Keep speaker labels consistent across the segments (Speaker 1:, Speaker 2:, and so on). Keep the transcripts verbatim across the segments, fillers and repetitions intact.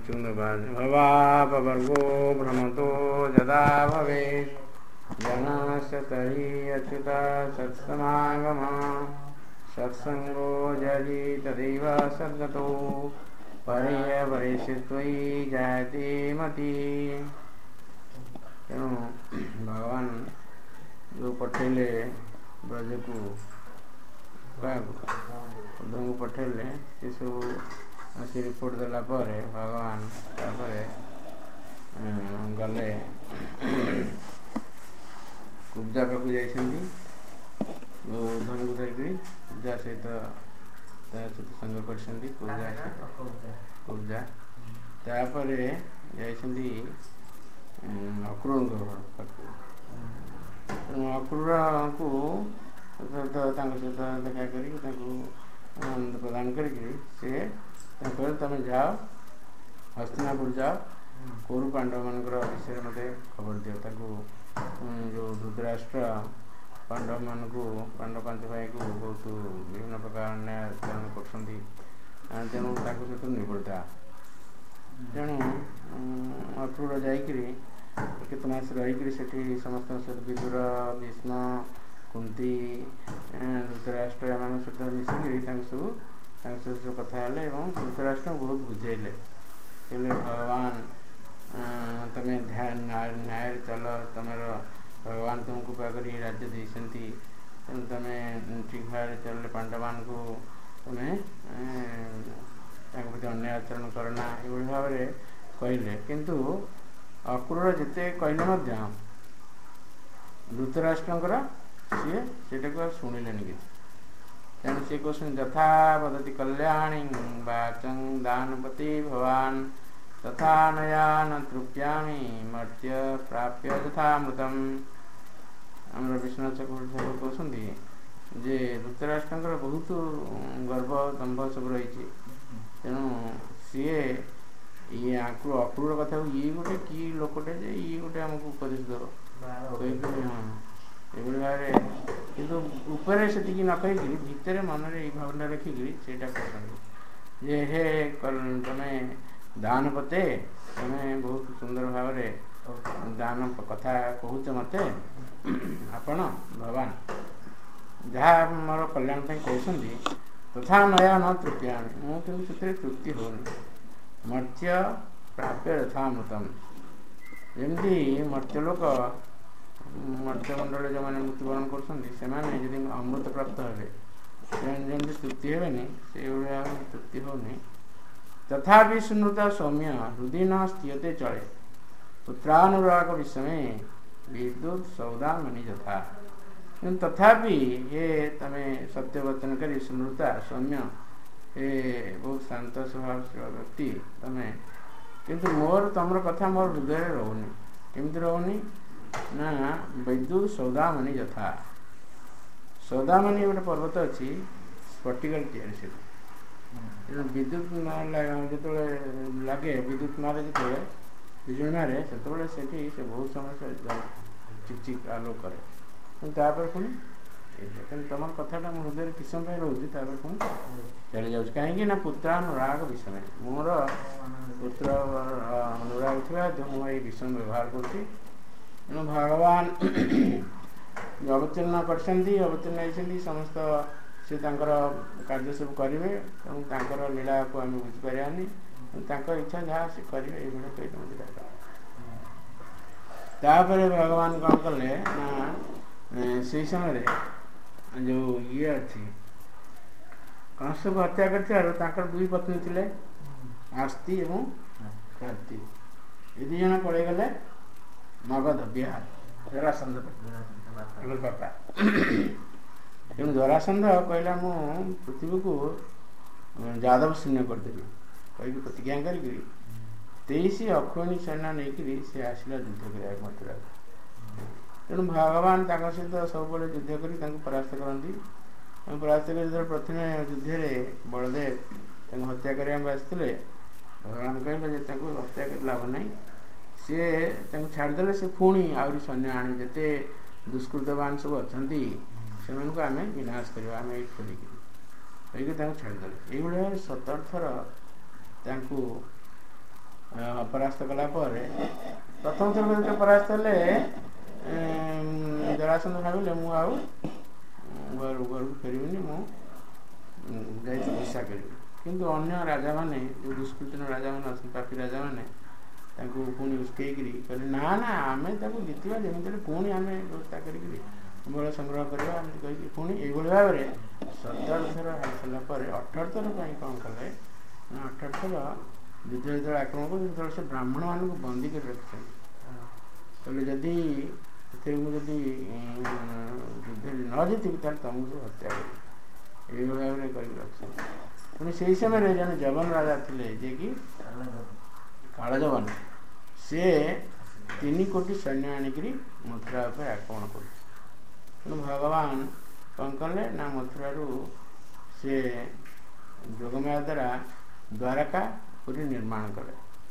Speaker 1: भवापवर्गो भ्रमतो यदा भवेत् जनस्य तर्हि अच्युत सत्समागमः सत्संगो जहि तदैव सद्गतो पर्यवरिष्यत्वयि जायते मति। तेणु भगवान जो पठेले ब्रज को उद्धव को पठेले से सब आसी रिपोर्ट देला पर भगवान तापरे गले कुब्जा पाक जाइछन्ती उद्धव को धरिकी कुब्जा सहित सहित संग करछन्ती कुब्जा कुब्जा तापरे जाइछन्ती अक्रूर अक्रूर को सहित देखा करी प्रदान करके से तुम जाओ हस्तिनापुर जाओ कौरु पांडव मान विषय मत खबर दियो ताको जो धृतराष्ट्र पांडव मान को पांडव पांच भाई को बहुत विभिन्न प्रकार न्यायचरण कर तेणु सहित निबड़ता तेणु अक्रूर जाकि केतमास रही समस्त सहित विदुर भीष्म कुंती धृतराष्ट्र एम सहित मिसिक सब सब कथा धृतराष्ट्र बहुत बुझेले भगवान तुम्हें ध्यान न्याय चल तुम भगवान तुमको पाकर राज्य देती तुम्हें ठीक भाव चल पांडवान को तुम्हें प्रति अन्याय आचरण करना ये भाव में कहले किंतु अक्रूर जिते कहले धृतराष्ट्र सी से शुणिले कि तेणु सी कहते यथा वदति कल्याणी वाचं दानपति भवान तथा नया न तृप्यामि मर्त्य प्राप्य यथामृतम आम विश्वनाथ चक्रवर्ती कहते जे धृतराष्ट्र बहुत गर्व दंभ सब रही तेणु सी ये अक्रूर कथा ये गोटे कि लोकटे जे ये गोटे आमको उपदेश दब हाँ ये भाव किंतु ऊपर से न कही भितर मन ये भावना रखिकी से जे हे तुम्हें दान पते तुम्हें बहुत सुंदर भाव दान कथा कहूच मत आपण भगवान जहाँ मोर कल्याण कहते तथा नया न तृप्या मुझे तृप्ति होनी मर्त्य प्राप्य यथामृतम जमी मर्त्यलोक मर्त्यमंडल जो मैंने मृत्युवरण कर अमृत प्राप्त हे जमी तृप्ति हेनी से तृप्ति होनी तथा स्मृता सौम्य हृदय न स्थियते चले पुत्रानुराग विषय विद्युत सौदा मणि यथा तथापि ये तमें सत्य वचन करी स्मृता सौम्य ये बहुत शांत स्वभाव व्यक्ति तमें किंतु मोर तुम कथा मोर हृदय रोनी केमती रोनी ना वैद्युत सौदामणि यथा सौदामणि गोटे पर्वत अच्छी स्फटिकल तैयारी से विद्युत जो लगे विद्युत मारे जो बिजुली मारे से बहुत समय से चिकचिक आलोक करे पुणी तुम कथाटा मो हृदय किस समय रोचे पुणी चली जाऊँ कहीं पुत्रानुराग विषय मोर पुत्र अनुराग थी मुझे विषय व्यवहार करुँच भगवान अवतीर्ण करवतीर्ण होती समस्त से कार्य सब करेंगे लीला को आम बुझीपारानी इच्छा जहाँ से करेंगे ये तापर भगवान कौन कले ना से समय जो ये अच्छी कंस को हत्या कर दुई पत्नी थे आस्ती एवं कार्ति ये दी जन पड़े गले मगध बिहार जरासंध पापा तेणु जरासंध कहला मु पृथ्वी को यादव शून्य करदेवी कही प्रतिज्ञा करी तेईस अक्षौणी सेना नहीं से आसला युद्ध कर मथुरा तेणु भगवान सहित सब युद्ध कर परास्त करती परास्त कर प्रथम युद्ध बलदेव हत्या करने आसते भगवान कहले हत्या कर लाभ ना सी छाड़दे से पुणी आहरी सैन्य आने जिते दुष्कृतवान सब अच्छा से आम विनाश करवा आम ये खोलिकी छाड़दे ये सतर थर ପରାସ୍ତ କଲା ପରେ ପ୍ରଥମ ଥର ଯେତେବେଳେ ପରାସ୍ତ ହେଲେ ଜରାସନ୍ଧ ଭାବିଲେ ମୁଁ ଆଉ ଘରୁ ଘରକୁ ଫେରିବିନି, ମୁଁ ଯାଇ ତପସ୍ୟା କରିବି। କିନ୍ତୁ ଅନ୍ୟ ରାଜାମାନେ ଯେଉଁ ଦୁଷ୍କୃତିନ ରାଜାମାନେ ଅଛନ୍ତି, ପାପୀ ରାଜାମାନେ ତାଙ୍କୁ ପୁଣି ଉସ୍କେଇକିରି କହିଲେ ନା ନା ଆମେ ତାକୁ ଜିତିବା, ଯେମିତି ହେଲେ ପୁଣି ଆମେ ବ୍ୟବସ୍ଥା କରିକିରି ବଳ ସଂଗ୍ରହ କରିବା ଏମିତି କହିକି ପୁଣି ଏଇଭଳି ଭାବରେ ସତର ଥର ହେଇସାରିଲା ପରେ ଅଠର ଥର ପାଇଁ କ'ଣ କଲେ ନା ଅଠର ଥର ଯୁଦ୍ଧ ଯେତେବେଳେ ଆକ୍ରମଣ କଲେ ସେତେବେଳେ ସେ ବ୍ରାହ୍ମଣମାନଙ୍କୁ ବନ୍ଦୀ କରି ରଖିଛନ୍ତି। କହିଲେ ଯଦି ଏଥିରେ ମୁଁ ଯଦି ଯୁଦ୍ଧରେ ନ ଜିତିବି ତାହେଲେ ତମକୁ ସବୁ ହତ୍ୟା କରିବି, ଏଇଭଳି ଭାବରେ କରିକି ରଖିଛନ୍ତି। ପୁଣି ସେହି ସମୟରେ ଜଣେ ଯବନ ରାଜା ଥିଲେ ଯିଏକି କାଳଯବନ, ସିଏ ତିନି କୋଟି ସୈନ୍ୟ ଆଣିକିରି ମଥୁରା ଉପରେ ଆକ୍ରମଣ କରୁଛି। ତେଣୁ ଭଗବାନ କ'ଣ କଲେ ନା ମଥୁରାରୁ ସେ ଯୋଗମାୟା ଦ୍ୱାରା ଦ୍ୱାରକା ପୁରୀ ନିର୍ମାଣ କଲେ।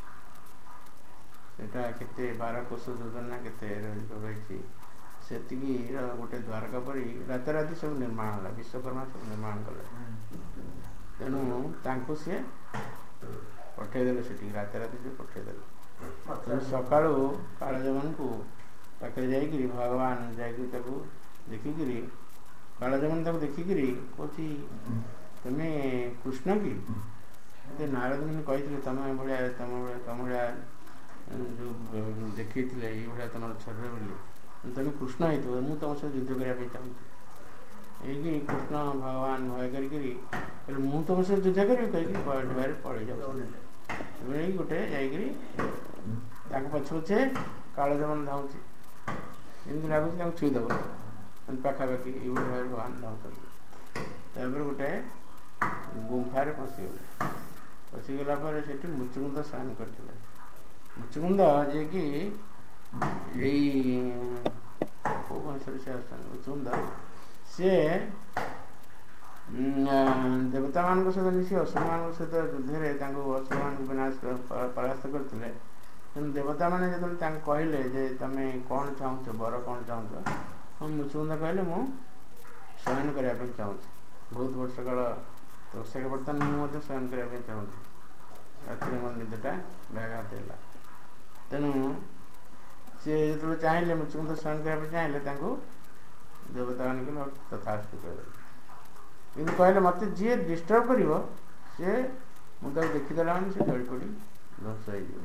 Speaker 1: ସେଟା କେତେ ବାର କୋଶ ଯୋଜନା କେତେ ରହିଛି, ସେତିକିର ଗୋଟେ ଦ୍ୱାରକା ପରି ରାତାରାତି ସବୁ ନିର୍ମାଣ ହେଲା, ବିଶ୍ୱକର୍ମା ସବୁ ନିର୍ମାଣ କଲେ। ତେଣୁ ତାଙ୍କୁ ସିଏ ପଠେଇଦେଲେ ସେଠିକି, ରାତାରାତି ସେ ପଠେଇଦେଲେ। ତେଣୁ ସକାଳୁ କାଳଯବନକୁ ପାଖରେ ଯାଇକିରି ଭଗବାନ ଯାଇକିରି ତାକୁ ଦେଖିକିରି କାଳଯବନ ତାକୁ ଦେଖିକିରି କହୁଛି ତମେ କୃଷ୍ଣ କି? ମୋତେ ନାରଦ ମୁନି କହିଥିଲେ ତମେ ଭଳିଆ ତମ ଭଳିଆ ତମ ଭଳିଆ ଯେଉଁ ଦେଖେଇଥିଲେ ଏଇଭଳିଆ ତମର ଶରୀର ବୋଲି, ତମେ କୃଷ୍ଣ ହେଇଥିବ, ମୁଁ ତମ ସହିତ ଯୁଦ୍ଧ କରିବା ପାଇଁ ଚାହୁଁଛି। ଏଇକି କୃଷ୍ଣ ଭଗବାନ ଭୟ କରିକିରି କହିଲେ ମୁଁ ତମ ସହିତ ଯୁଦ୍ଧ କରିବି କହିକି ଡବାରେ ପଳେଇ ଯାଉଛନ୍ତି। ଏଭଳି ଗୋଟେ ଯାଇକିରି ତାଙ୍କ ପଛେ ପଛେ କାଳଯବନ ଧାଉଛି, ଏମିତି ଲାଗୁଛି ତାଙ୍କୁ ଛୁଇଁଦେବ ପାଖାପାଖି, ଏଇଭଳି ଭାବରେ ଭଗବାନ ଧାଉଛନ୍ତି। ତାପରେ ଗୋଟେ ଗୁମ୍ଫାରେ ପଶିଗଲେ। ପଶିଗଲା ପରେ ସେଠି ମୁଚୁକୁନ୍ଦ ସ୍ନାନ କରିଥିଲେ। ମୁଚୁକୁନ୍ଦ ଯିଏକି ଏଇ କେଉଁ ବଂଶରେ ସେ ଆସୁଛନ୍ତି, ମୁଚୁକୁନ୍ଦ ସିଏ ଦେବତାମାନଙ୍କ ସହିତ ମିଶି ଅସୁରମାନଙ୍କ ସହିତ ଯୁଦ୍ଧରେ ତାଙ୍କୁ ଅସୁରମାନଙ୍କୁ ବିନାଶ ପରାସ୍ତ କରିଥିଲେ। ତେଣୁ ଦେବତାମାନେ ଯେତେବେଳେ ତାଙ୍କୁ କହିଲେ ଯେ ତମେ କ'ଣ ଚାହୁଁଛ, ବର କ'ଣ ଚାହୁଁଛ, ହଁ ମୁଚୁକୁନ୍ଦ କହିଲେ ମୁଁ ଶୟନ କରିବା ପାଇଁ ଚାହୁଁଛି, ବହୁତ ବର୍ଷ କାଳ ତପସ୍ୟା ବର୍ତ୍ତମାନ ମୁଁ ମଧ୍ୟ ଶୟନ କରିବା ପାଇଁ ଚାହୁଁଛି, ରାତିରେ ମୋର ନିଦଟା ବ୍ୟାଘାତ ହେଲା। ତେଣୁ ସିଏ ଯେତେବେଳେ ଚାହିଁଲେ ମୁଚୁକୁନ୍ଦ ଶୟନ କରିବା ପାଇଁ ଚାହିଁଲେ, ତାଙ୍କୁ ଦେବତାମାନେ କହିଲେ ତଥାସ୍ତୁ କହିଲେ। କିନ୍ତୁ କହିଲେ ମୋତେ ଯିଏ ଡିଷ୍ଟର୍ବ କରିବ ସିଏ ମୁଁ ତାକୁ ଦେଖିଦେଲା ମାନେ ସେ ଜଳି ପଡ଼ି ଧ୍ୱଂସ ହେଇଯିବ।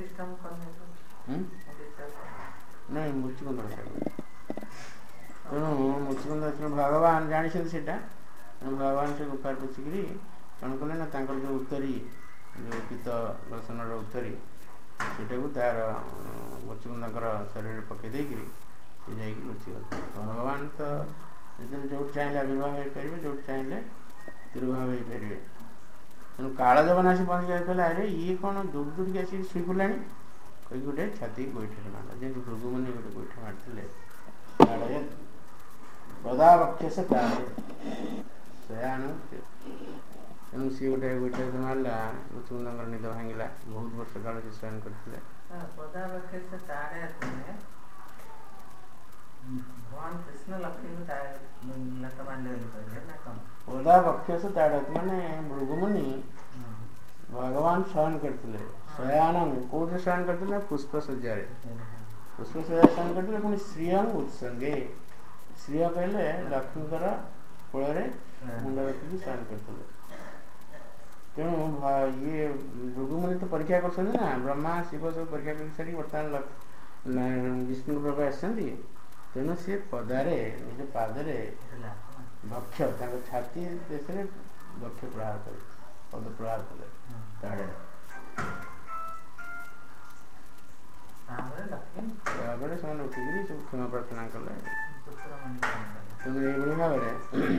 Speaker 1: ନାଇଁ ମୁଚୁକୁନ୍ଦ କଥା। ତେଣୁ ମୁଚୁକୁନ୍ଦ ଭଗବାନ ଜାଣିଛନ୍ତି ସେଇଟା। ତେଣୁ ଭଗବାନ ସେ ଗୁମ୍ଫାରେ ପଶିକିରି କ'ଣ କଲେ ନା ତାଙ୍କର ଯେଉଁ ଉତ୍ତରୀ, ଯେଉଁ ପିତ ଲୋଚନର ଉତ୍ତରୀ, ସେଇଟାକୁ ତାର ମୁଚୁକୁନ୍ଦଙ୍କର ଶରୀରରେ ପକାଇ ଦେଇକିରି ସେ ଯାଇକି ଲୁଚିଗଲେ। ଭଗବାନ ତ ଯେତେବେଳେ ଯେଉଁଠି ଚାହିଁଲେ ଆବିର୍ଭାବ ହେଇପାରିବେ, ଯେଉଁଠି ଚାହିଁଲେ ତିରୁଭାବ ହେଇପାରିବେ। ତେଣୁ କାଳଯବନ ଆସି ପହଞ୍ଚି ଯାଇ କହିଲେ ଆରେ ଇଏ କ'ଣ ଦୌଡ଼ି ଦୌଡ଼ିକି ଆସିକି ଶୋଇ ପଡ଼ିଲାଣି କହିକି ଗୋଟେ ଛାତି ଗୋଇଠାରେ ମାରିଲା, ଯେମିତି ଭୃଗୁମୁନି ଗୋଟେ ଗୋଇଠା ମାରିଥିଲେ। କାଳେ ପଦାବକ୍ଷସ କାଳେ ଶୟାନ, ତେଣୁ ସିଏ ଗୋଟେ ଗୋଇଠା ମାରିଲା, ମୁଚୁକୁନ୍ଦଙ୍କର ନିଦ ଭାଙ୍ଗିଲା। ବହୁତ ବର୍ଷ କାଳ ସେ ଶୟନ କରିଥିଲେ। ପଦାବକ୍ଷସ ତାଡ଼କ ମାନେ ଭୃଗୁମୁନି ଭଗବାନ ଶୟନ କରିଥିଲେ। ଶୟାନ କୋଉଠି ଶୟନ କରିଥିଲେ? ପୁଷ୍ପ ଶଯ୍ୟାରେ, ପୁଷ୍ପ ଶଯ୍ୟାରେ ଶୟନ କରିଥିଲେ। ପୁଣି ଶ୍ରିୟଂ ଉତ୍ସଙ୍ଗେ, ଶ୍ରିୟ କହିଲେ ଲକ୍ଷ୍ମୀଙ୍କର କୋଳରେ ମୁଣ୍ଡ ରଖିକି ଶୟନ କରିଥିଲେ। ତେଣୁ ଇଏ ଭୃଗୁମୁନି ତ ପରୀକ୍ଷା କରୁଛନ୍ତି ନା, ବ୍ରହ୍ମା ଶିବ ସବୁ ପରୀକ୍ଷା କରି ସାରି ବର୍ତ୍ତମାନ ବିଷ୍ଣୁ ପ୍ରଭୁ ଆସିଛନ୍ତି। ତେଣୁ ସିଏ ପଦାରେ ନିଜ ପାଦରେ ବକ୍ଷ, ତାଙ୍କ ଛାତି ଦେଶରେ ବକ୍ଷ ପ୍ରହାର କଲେ, ପଦ ପ୍ରହାର କଲେ। ତାପରେ ସେମାନେ ଉଠିକିରି ସବୁ କ୍ଷମା ପ୍ରାର୍ଥନା କଲେ। ତେଣୁ ଏଇଭଳି ଭାବରେ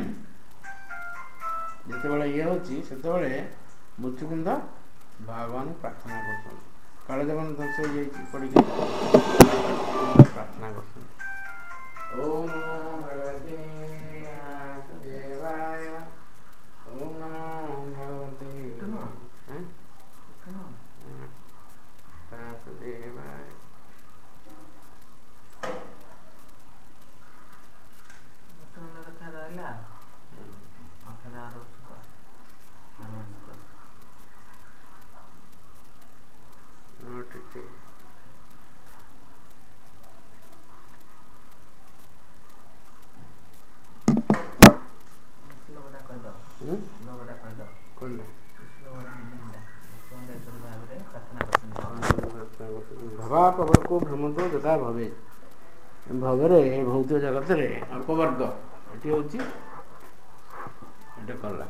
Speaker 1: ଯେତେବେଳେ ଇଏ ହେଉଛି ସେତେବେଳେ ମୁଚୁକୁନ୍ଦ ଭଗବାନଙ୍କୁ ପ୍ରାର୍ଥନା କରୁଛନ୍ତି। କାଳଯବନ ଧ୍ୱଂସ ହେଇଯାଇଛି ପଡ଼ିକି ପ୍ରାର୍ଥନା କରୁଛନ୍ତି। ଓମ୍ ନମୋ ଭଗବତେ ବାସୁଦେବାୟ, ଓମ୍ ନମୋ ଭଗବତେ ବାସୁଦେବାୟ। ଭବାପବର୍ଗୋ ଭ୍ରମନ୍ତୋ ଯଥା ଭବେ। ଭବରେ ଭୌତିକ ଜଗତରେ ଅପବର୍ଗ ଏଠି ହେଉଛି ଏଟା କଲା।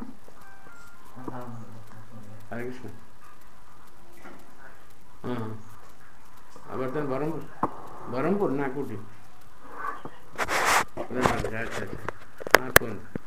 Speaker 1: ହରେ କୃଷ୍ଣ। ହଁ ହଁ ଆଉ ବର୍ତ୍ତମାନ ବ୍ରହ୍ମପୁର ବ୍ରହ୍ମପୁର ନା କେଉଁଠି? ଆଚ୍ଛା ଆଚ୍ଛା ହଁ କୁହନ୍ତୁ।